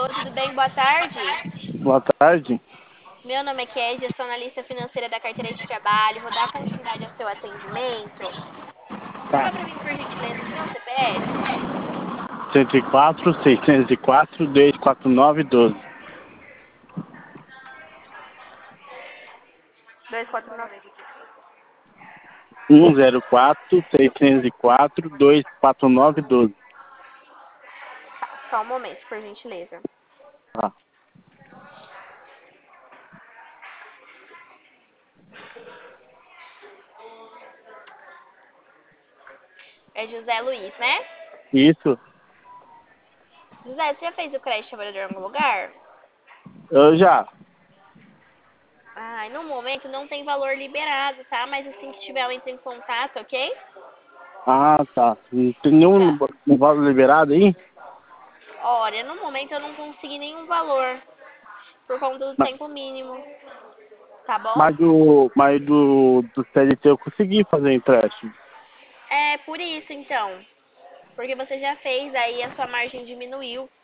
tudo bem? Boa tarde. Boa tarde. Meu nome é Kézia, sou analista financeira da carteira de trabalho. Vou dar continuidade ao seu atendimento. Confirma Tá. para mim, por gentileza, o seu CPF. 104, 604, 249, 12. 249. 104, 604, 249, 12. Tá, só um momento, por gentileza. Tá. É José Luiz, né? Isso. José, você já fez o crédito trabalhador em algum lugar? Eu já. No momento não tem valor liberado, tá? Mas assim que tiver, ela entra em contato, ok? Ah, tá. Não tem nenhum Tá. valor liberado aí? Olha, no momento eu não consegui nenhum valor por conta do Não. tempo mínimo, tá bom? Mas do CLT eu consegui fazer empréstimo. É por isso então, porque você já fez, aí a sua margem diminuiu.